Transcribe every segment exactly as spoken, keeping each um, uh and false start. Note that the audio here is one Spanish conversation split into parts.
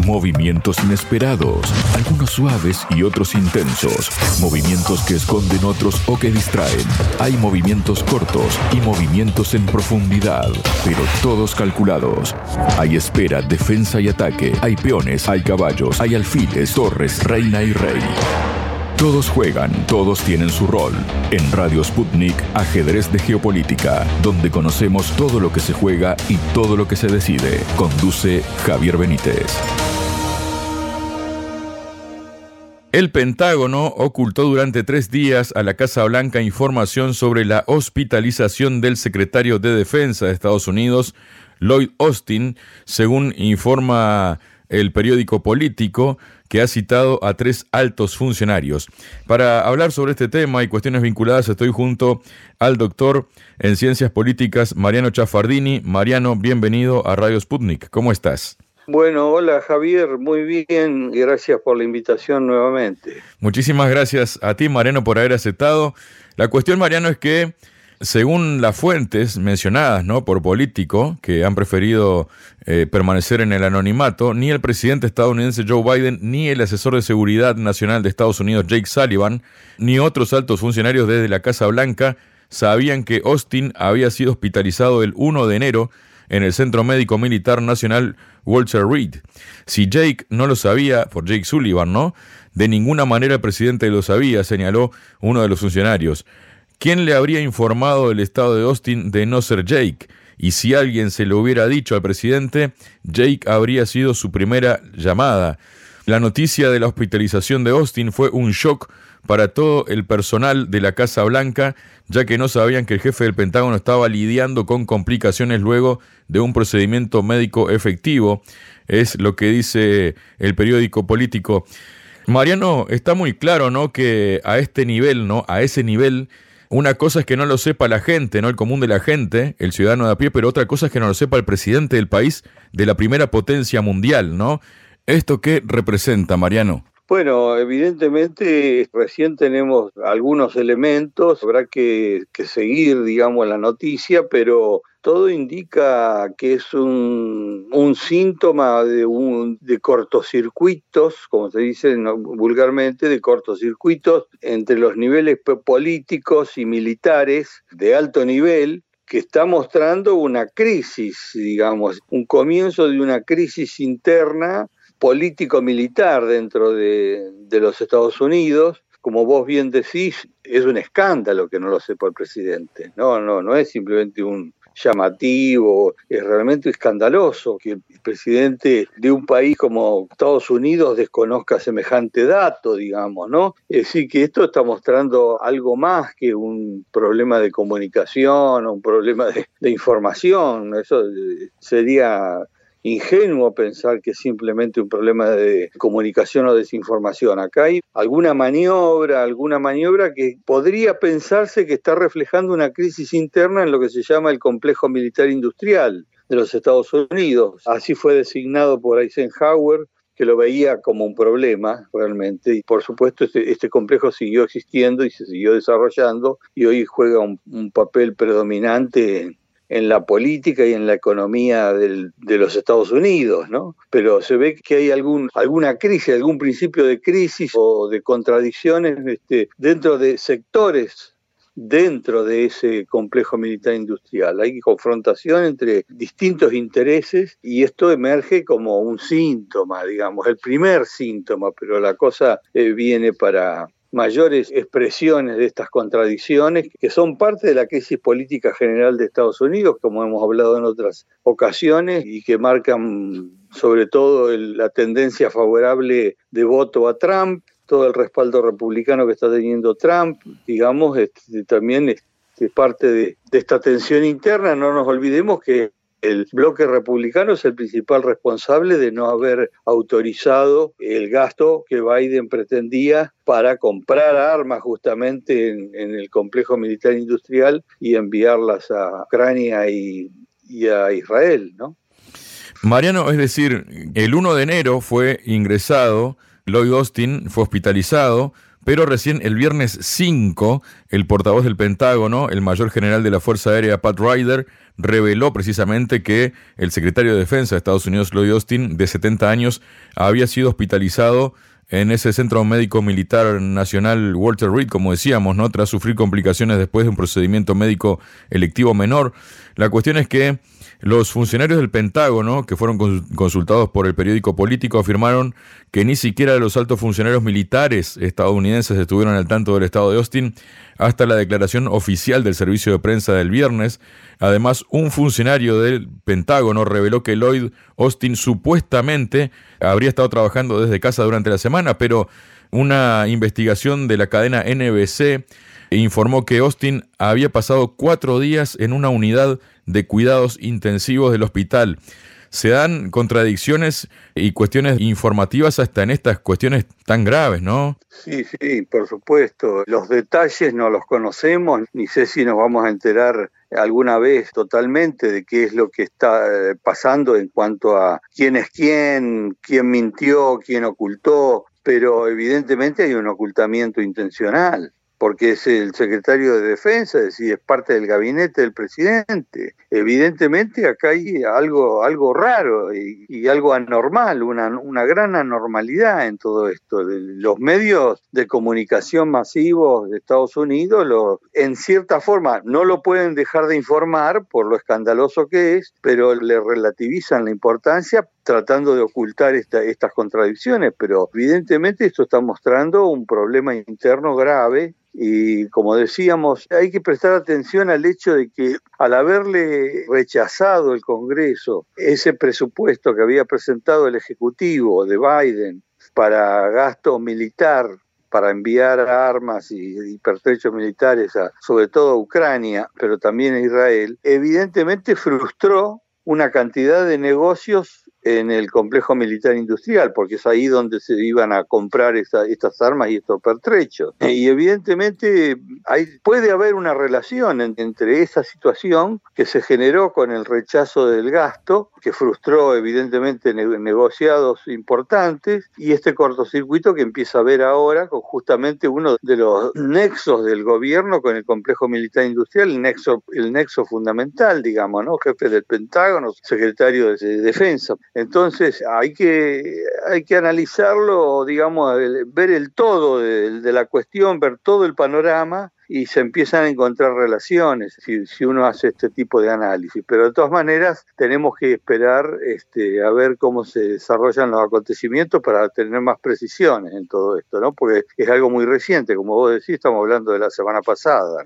Movimientos inesperados, algunos suaves y otros intensos. Movimientos que esconden otros o que distraen. Hay movimientos cortos y movimientos en profundidad, pero todos calculados. Hay espera, defensa y ataque. Hay peones, hay caballos, hay alfiles, torres, reina y rey. Todos juegan, todos tienen su rol. En Radio Sputnik, Ajedrez de Geopolítica, donde conocemos todo lo que se juega y todo lo que se decide. Conduce Javier Benítez. El Pentágono ocultó durante tres días a la Casa Blanca información sobre la hospitalización del secretario de Defensa de Estados Unidos, Lloyd Austin, según informa el periódico Político, que ha citado a tres altos funcionarios. Para hablar sobre este tema y cuestiones vinculadas, estoy junto al doctor en Ciencias Políticas, Mariano Chaffardini. Mariano, bienvenido a Radio Sputnik. ¿Cómo estás? Bueno, hola Javier, muy bien, gracias por la invitación nuevamente. Muchísimas gracias a ti, Mariano, por haber aceptado. La cuestión, Mariano, es que según las fuentes mencionadas, ¿no?, por Político, que han preferido eh, permanecer en el anonimato, ni el presidente estadounidense Joe Biden, ni el asesor de seguridad nacional de Estados Unidos Jake Sullivan, ni otros altos funcionarios desde la Casa Blanca sabían que Austin había sido hospitalizado el primero de enero en el Centro Médico Militar Nacional Walter Reed. Si Jake no lo sabía, por Jake Sullivan, ¿no?, de ninguna manera el presidente lo sabía, señaló uno de los funcionarios. ¿Quién le habría informado del estado de Austin de no ser Jake? Y si alguien se lo hubiera dicho al presidente, Jake habría sido su primera llamada. La noticia de la hospitalización de Austin fue un shock para todo el personal de la Casa Blanca, ya que no sabían que el jefe del Pentágono estaba lidiando con complicaciones luego de un procedimiento médico efectivo. Es lo que dice el periódico Político. Mariano, está muy claro, ¿no?, que a este nivel, ¿no?, a ese nivel, una cosa es que no lo sepa la gente, ¿no?, el común de la gente, el ciudadano de a pie, pero otra cosa es que no lo sepa el presidente del país de la primera potencia mundial, ¿no? ¿Esto qué representa, Mariano? Bueno, evidentemente recién tenemos algunos elementos, habrá que, que seguir, digamos, la noticia, pero todo indica que es un, un síntoma de, un, de cortocircuitos, como se dice ¿no? vulgarmente, de cortocircuitos entre los niveles políticos y militares de alto nivel, que está mostrando una crisis, digamos, un comienzo de una crisis interna político-militar dentro de, de los Estados Unidos. Como vos bien decís, es un escándalo que no lo sepa el presidente. No, no, no es simplemente un llamativo, es realmente escandaloso que el presidente de un país como Estados Unidos desconozca semejante dato, digamos, ¿no? Es decir, que esto está mostrando algo más que un problema de comunicación o un problema de, de información. Eso sería ingenuo pensar que es simplemente un problema de comunicación o desinformación. Acá hay alguna maniobra, alguna maniobra que podría pensarse que está reflejando una crisis interna en lo que se llama el complejo militar industrial de los Estados Unidos. Así fue designado por Eisenhower, que lo veía como un problema realmente, y por supuesto este, este complejo siguió existiendo y se siguió desarrollando y hoy juega un, un papel predominante en en la política y en la economía del, de los Estados Unidos, ¿no? Pero se ve que hay algún, alguna crisis, algún principio de crisis o de contradicciones este, dentro de sectores, dentro de ese complejo militar industrial. Hay confrontación entre distintos intereses y esto emerge como un síntoma, digamos, el primer síntoma, pero la cosa eh, viene para mayores expresiones de estas contradicciones que son parte de la crisis política general de Estados Unidos, como hemos hablado en otras ocasiones, y que marcan sobre todo el, la tendencia favorable de voto a Trump, todo el respaldo republicano que está teniendo Trump, digamos, este, también es este, parte de, de esta tensión interna. No nos olvidemos que el bloque republicano es el principal responsable de no haber autorizado el gasto que Biden pretendía para comprar armas justamente en, en el complejo militar industrial y enviarlas a Ucrania y, y a Israel, ¿no? Mariano, es decir, el primero de enero fue ingresado, Lloyd Austin fue hospitalizado pero recién el viernes cinco, el portavoz del Pentágono, el mayor general de la Fuerza Aérea, Pat Ryder, reveló precisamente que el secretario de Defensa de Estados Unidos, Lloyd Austin, de setenta años, había sido hospitalizado en ese Centro Médico Militar Nacional Walter Reed, como decíamos, ¿no?, tras sufrir complicaciones después de un procedimiento médico electivo menor. La cuestión es que los funcionarios del Pentágono, que fueron consultados por el periódico Político, afirmaron que ni siquiera los altos funcionarios militares estadounidenses estuvieron al tanto del estado de Austin hasta la declaración oficial del servicio de prensa del viernes. Además, un funcionario del Pentágono reveló que Lloyd Austin supuestamente habría estado trabajando desde casa durante la semana, pero una investigación de la cadena N B C informó que Austin había pasado cuatro días en una unidad de cuidados intensivos del hospital. Se dan contradicciones y cuestiones informativas hasta en estas cuestiones tan graves, ¿no? Sí, sí, por supuesto. Los detalles no los conocemos, ni sé si nos vamos a enterar alguna vez totalmente de qué es lo que está pasando en cuanto a quién es quién, quién mintió, quién ocultó, pero evidentemente hay un ocultamiento intencional, porque es el secretario de Defensa, es decir, es parte del gabinete del presidente. Evidentemente acá hay algo, algo raro y, y algo anormal, una, una gran anormalidad en todo esto. Los medios de comunicación masivos de Estados Unidos, lo, en cierta forma, no lo pueden dejar de informar por lo escandaloso que es, pero le relativizan la importancia tratando de ocultar esta, estas contradicciones, pero evidentemente esto está mostrando un problema interno grave. Y como decíamos, hay que prestar atención al hecho de que al haberle rechazado el Congreso ese presupuesto que había presentado el Ejecutivo de Biden para gasto militar, para enviar armas y, y pertrechos militares a, sobre todo a Ucrania, pero también a Israel, evidentemente frustró una cantidad de negocios en el complejo militar industrial, porque es ahí donde se iban a comprar esta, estas armas y estos pertrechos. Y evidentemente hay, puede haber una relación en, entre esa situación que se generó con el rechazo del gasto, que frustró evidentemente ne- negociados importantes, y este cortocircuito que empieza a haber ahora con justamente uno de los nexos del gobierno con el complejo militar industrial, el nexo, el nexo fundamental, digamos, ¿no? Jefe del Pentágono, secretario de Defensa. Entonces hay que, hay que analizarlo, digamos, el, ver el todo de, de la cuestión, ver todo el panorama y se empiezan a encontrar relaciones si, si uno hace este tipo de análisis. Pero de todas maneras tenemos que esperar este, a ver cómo se desarrollan los acontecimientos para tener más precisiones en todo esto, ¿no? Porque es algo muy reciente, como vos decís, estamos hablando de la semana pasada.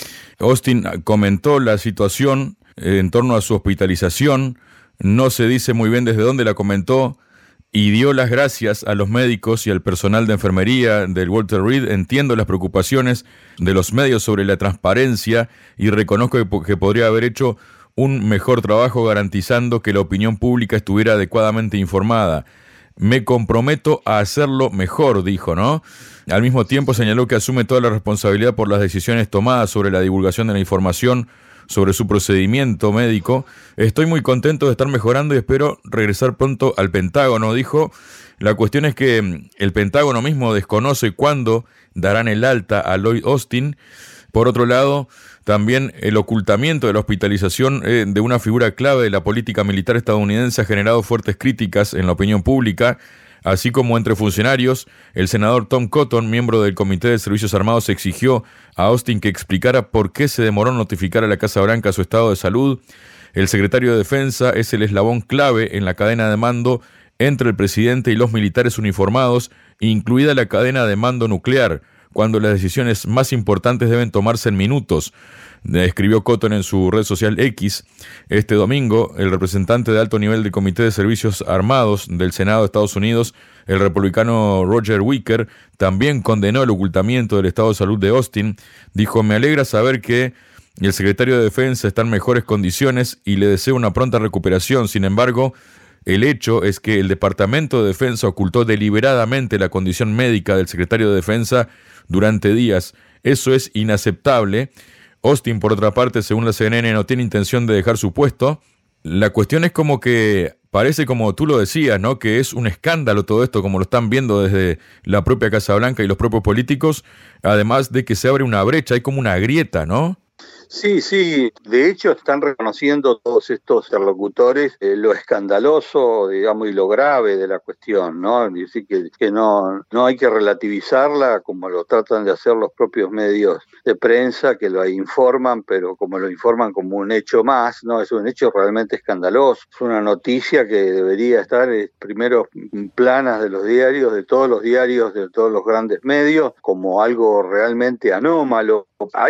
Austin comentó la situación en torno a su hospitalización. No se dice muy bien desde dónde la comentó y dio las gracias a los médicos y al personal de enfermería del Walter Reed. Entiendo las preocupaciones de los medios sobre la transparencia y reconozco que, que podría haber hecho un mejor trabajo garantizando que la opinión pública estuviera adecuadamente informada. Me comprometo a hacerlo mejor, dijo, ¿no? Al mismo tiempo señaló que asume toda la responsabilidad por las decisiones tomadas sobre la divulgación de la información sobre su procedimiento médico. Estoy muy contento de estar mejorando y espero regresar pronto al Pentágono, dijo. La cuestión es que el Pentágono mismo desconoce cuándo darán el alta a Lloyd Austin. Por otro lado, también el ocultamiento de la hospitalización eh, de una figura clave de la política militar estadounidense ha generado fuertes críticas en la opinión pública. Así como entre funcionarios, el senador Tom Cotton, miembro del Comité de Servicios Armados, exigió a Austin que explicara por qué se demoró en notificar a la Casa Blanca su estado de salud. El secretario de Defensa es el eslabón clave en la cadena de mando entre el presidente y los militares uniformados, incluida la cadena de mando nuclear, cuando las decisiones más importantes deben tomarse en minutos. Escribió Cotton en su red social X. Este domingo, el representante de alto nivel del Comité de Servicios Armados del Senado de Estados Unidos, el republicano Roger Wicker, también condenó el ocultamiento del estado de salud de Austin. Dijo: me alegra saber que el secretario de Defensa está en mejores condiciones y le deseo una pronta recuperación. Sin embargo, el hecho es que el Departamento de Defensa ocultó deliberadamente la condición médica del secretario de Defensa durante días. Eso es inaceptable. Austin, por otra parte, según la C N N, no tiene intención de dejar su puesto. La cuestión es como que parece, como tú lo decías, ¿no?, que es un escándalo todo esto, como lo están viendo desde la propia Casa Blanca y los propios políticos, además de que se abre una brecha, hay como una grieta, ¿no? Sí, sí, de hecho están reconociendo todos estos interlocutores eh, lo escandaloso, digamos, y lo grave de la cuestión, ¿no? Es decir, que, que no, no hay que relativizarla como lo tratan de hacer los propios medios de prensa, que lo informan, pero como lo informan como un hecho más, ¿no? Es un hecho realmente escandaloso, es una noticia que debería estar eh, primero en planas de los diarios, de todos los diarios, de todos los grandes medios, como algo realmente anómalo.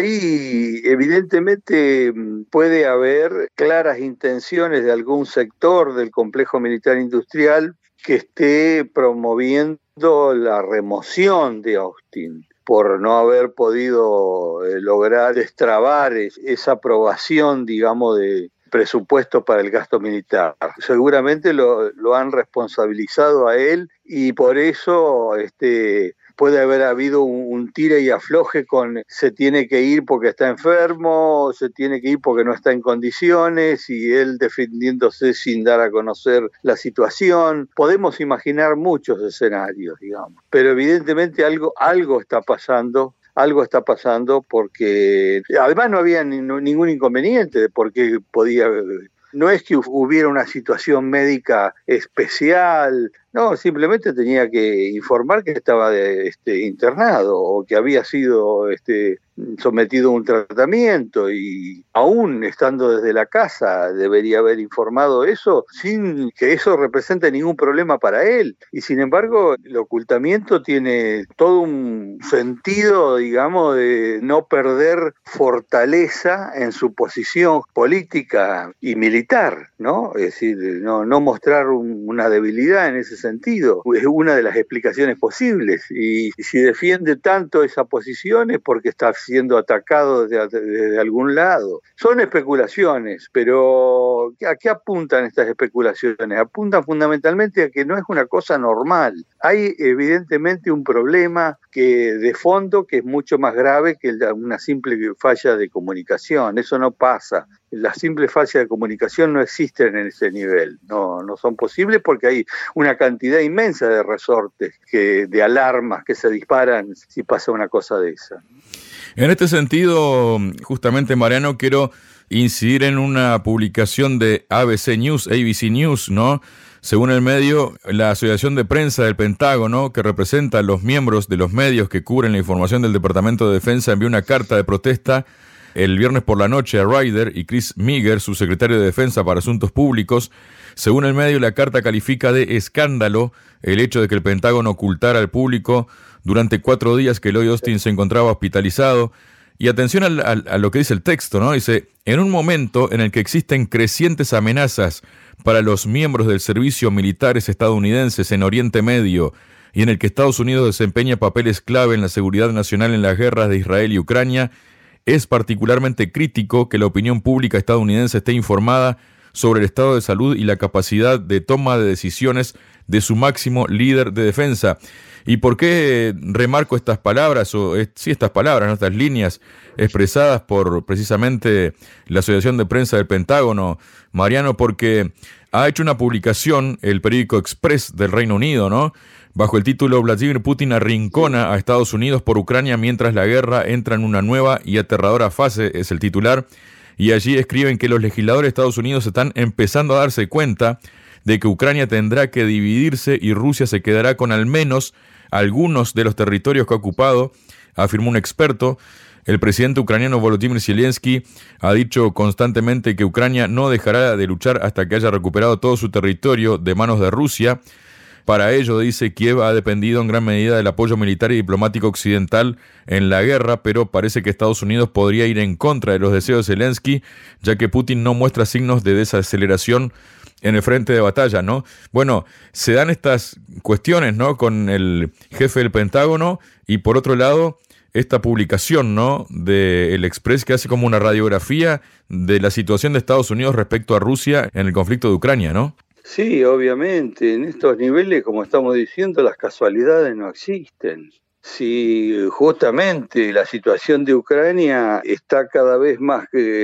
Ahí evidentemente puede haber claras intenciones de algún sector del complejo militar industrial que esté promoviendo la remoción de Austin por no haber podido eh, lograr destrabar es, esa aprobación, digamos, de presupuesto para el gasto militar. Seguramente lo, lo han responsabilizado a él y por eso este puede haber habido un, un tire y afloje con se tiene que ir porque está enfermo, se tiene que ir porque no está en condiciones, y él defendiéndose sin dar a conocer la situación. Podemos imaginar muchos escenarios, digamos, pero evidentemente algo, algo está pasando. Algo está pasando porque además no había ni, no, ningún inconveniente de por qué podía. No es que hubiera una situación médica especial, no, simplemente tenía que informar que estaba de, este, internado o que había sido este, sometido a un tratamiento, y aún estando desde la casa debería haber informado eso sin que eso represente ningún problema para él. Y sin embargo, el ocultamiento tiene todo un sentido, digamos, de no perder fortaleza en su posición política y militar, ¿no? Es decir, no, no mostrar un, una debilidad en ese sentido. Es una de las explicaciones posibles, y si defiende tanto esa posición es porque está siendo atacado desde, desde algún lado. Son especulaciones, pero ¿a qué apuntan estas especulaciones? Apuntan fundamentalmente a que no es una cosa normal. Hay evidentemente un problema que de fondo que es mucho más grave que una simple falla de comunicación. Eso no pasa. Las simples fallas de comunicación no existen en ese nivel, no, no son posibles porque hay una cantidad inmensa de resortes, que, de alarmas que se disparan si pasa una cosa de esa. En este sentido, justamente, Mariano, quiero incidir en una publicación de A B C News, A B C News, ¿no? Según el medio, la Asociación de Prensa del Pentágono, que representa a los miembros de los medios que cubren la información del Departamento de Defensa, envió una carta de protesta el viernes por la noche a Ryder y Chris Meiger, su secretario de Defensa para Asuntos Públicos. Según el medio, la carta califica de escándalo el hecho de que el Pentágono ocultara al público durante cuatro días que Lloyd Austin se encontraba hospitalizado. Y atención al, al, a lo que dice el texto, ¿no? Dice, en un momento en el que existen crecientes amenazas para los miembros del servicio militares estadounidenses en Oriente Medio y en el que Estados Unidos desempeña papeles clave en la seguridad nacional en las guerras de Israel y Ucrania, es particularmente crítico que la opinión pública estadounidense esté informada sobre el estado de salud y la capacidad de toma de decisiones de su máximo líder de defensa. ¿Y por qué remarco estas palabras, o sí estas palabras, ¿no? Estas líneas expresadas por precisamente la Asociación de Prensa del Pentágono, Mariano? Porque ha hecho una publicación el periódico Express del Reino Unido, ¿no?, bajo el título Vladimir Putin arrincona a Estados Unidos por Ucrania mientras la guerra entra en una nueva y aterradora fase, es el titular, y allí escriben que los legisladores de Estados Unidos están empezando a darse cuenta de que Ucrania tendrá que dividirse y Rusia se quedará con al menos algunos de los territorios que ha ocupado, afirmó un experto. El presidente ucraniano Volodymyr Zelensky ha dicho constantemente que Ucrania no dejará de luchar hasta que haya recuperado todo su territorio de manos de Rusia. Para ello, dice, Kiev ha dependido en gran medida del apoyo militar y diplomático occidental en la guerra, pero parece que Estados Unidos podría ir en contra de los deseos de Zelensky, ya que Putin no muestra signos de desaceleración en el frente de batalla, ¿no? Bueno, se dan estas cuestiones, ¿no?, con el jefe del Pentágono, y por otro lado, esta publicación, ¿no?, de El Express, que hace como una radiografía de la situación de Estados Unidos respecto a Rusia en el conflicto de Ucrania, ¿no? Sí, obviamente, en estos niveles, como estamos diciendo, las casualidades no existen. Si justamente la situación de Ucrania está cada vez más eh,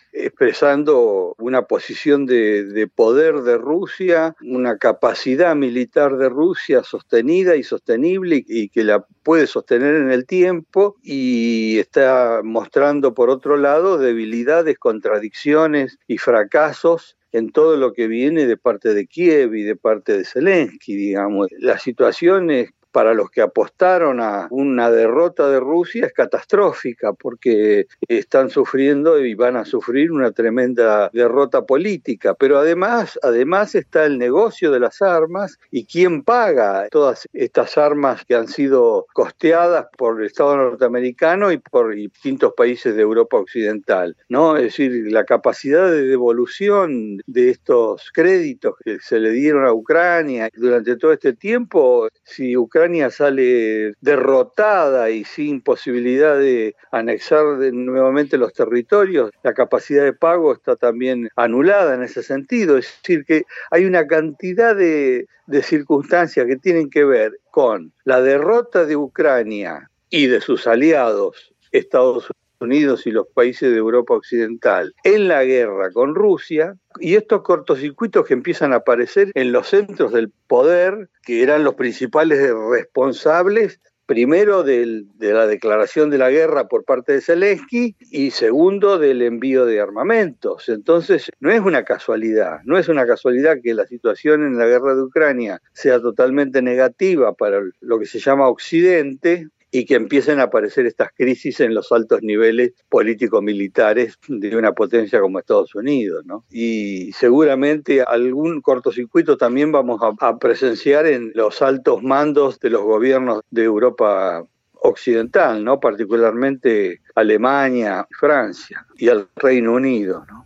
expresando una posición de, de poder de Rusia, una capacidad militar de Rusia sostenida y sostenible y que la puede sostener en el tiempo, y está mostrando por otro lado debilidades, contradicciones y fracasos en todo lo que viene de parte de Kiev y de parte de Zelensky, digamos. La situación es, para los que apostaron a una derrota de Rusia, es catastrófica, porque están sufriendo y van a sufrir una tremenda derrota política. Pero además, además está el negocio de las armas y quién paga todas estas armas que han sido costeadas por el Estado norteamericano y por distintos países de Europa Occidental, ¿no? Es decir, la capacidad de devolución de estos créditos que se le dieron a Ucrania durante todo este tiempo, si Ucrania Ucrania sale derrotada y sin posibilidad de anexar de nuevamente los territorios, la capacidad de pago está también anulada en ese sentido. Es decir, que hay una cantidad de, de circunstancias que tienen que ver con la derrota de Ucrania y de sus aliados, Estados Unidos y los países de Europa Occidental, en la guerra con Rusia, y estos cortocircuitos que empiezan a aparecer en los centros del poder, que eran los principales responsables, primero del, de la declaración de la guerra por parte de Zelensky y segundo del envío de armamentos. Entonces, no es una casualidad, no es una casualidad que la situación en la guerra de Ucrania sea totalmente negativa para lo que se llama Occidente, y que empiecen a aparecer estas crisis en los altos niveles político-militares de una potencia como Estados Unidos, ¿no? Y seguramente algún cortocircuito también vamos a, a presenciar en los altos mandos de los gobiernos de Europa Occidental, ¿no? Particularmente Alemania, Francia y el Reino Unido, ¿no?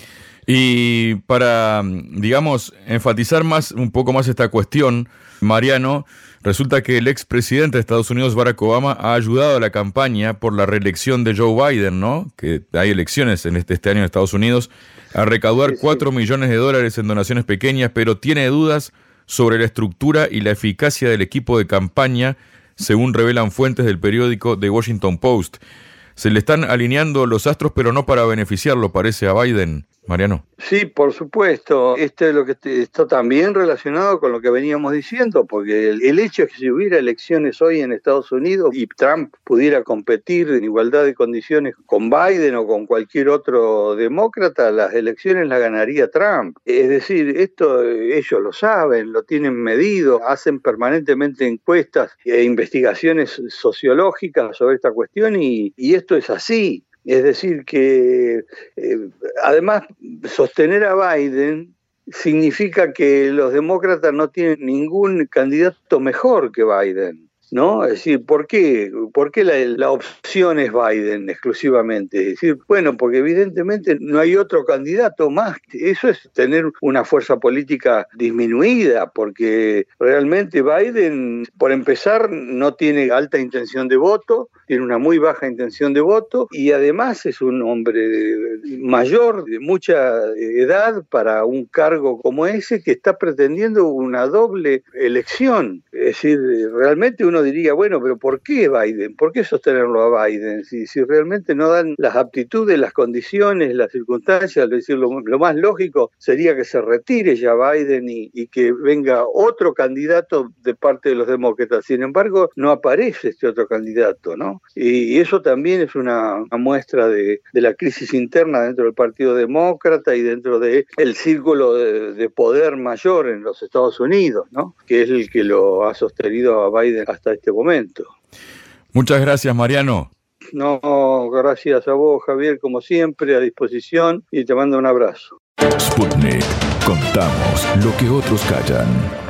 Y para, digamos, enfatizar más, un poco más esta cuestión, Mariano, resulta que el expresidente de Estados Unidos, Barack Obama, ha ayudado a la campaña por la reelección de Joe Biden, ¿no? Que hay elecciones en este, este año en Estados Unidos, a recaudar cuatro millones de dólares en donaciones pequeñas, pero tiene dudas sobre la estructura y la eficacia del equipo de campaña, según revelan fuentes del periódico The Washington Post. Se le están alineando los astros, pero no para beneficiarlo, parece, a Biden, Mariano. Sí, por supuesto. Esto es lo que está también relacionado con lo que veníamos diciendo, porque el, el hecho es que si hubiera elecciones hoy en Estados Unidos y Trump pudiera competir en igualdad de condiciones con Biden o con cualquier otro demócrata, las elecciones las ganaría Trump. Es decir, esto ellos lo saben, lo tienen medido, hacen permanentemente encuestas e investigaciones sociológicas sobre esta cuestión y, y esto es así. Es decir, que eh, además sostener a Biden significa que los demócratas no tienen ningún candidato mejor que Biden, ¿no? Es decir, ¿por qué? ¿Por qué la, la opción es Biden exclusivamente? Es decir, bueno, porque evidentemente no hay otro candidato más. Eso es tener una fuerza política disminuida, porque realmente Biden, por empezar, no tiene alta intención de voto, tiene una muy baja intención de voto y además es un hombre mayor, de mucha edad, para un cargo como ese que está pretendiendo una doble elección. Es decir, realmente uno diría, bueno, pero ¿por qué Biden? ¿Por qué sostenerlo a Biden? Si, si realmente no dan las aptitudes, las condiciones, las circunstancias, es decir, lo, lo más lógico sería que se retire ya Biden y, y que venga otro candidato de parte de los demócratas. Sin embargo, no aparece este otro candidato, ¿no? Y, y eso también es una, una muestra de, de la crisis interna dentro del Partido Demócrata y dentro del círculo de, de poder mayor en los Estados Unidos, ¿no? Que es el que lo ha sostenido a Biden hasta este momento. Muchas gracias, Mariano. No, gracias a vos, Javier, como siempre, a disposición, y te mando un abrazo. Sputnik. Contamos lo que otros callan.